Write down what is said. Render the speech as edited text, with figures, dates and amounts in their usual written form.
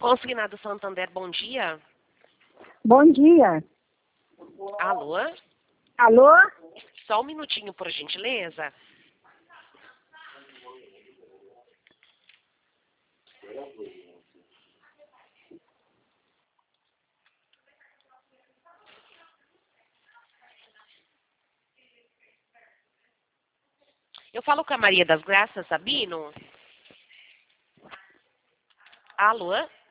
Consignado Santander, bom dia. Bom dia. Alô? Alô? Só um minutinho, por gentileza. Eu falo com a Maria das Graças Sabino. Alô?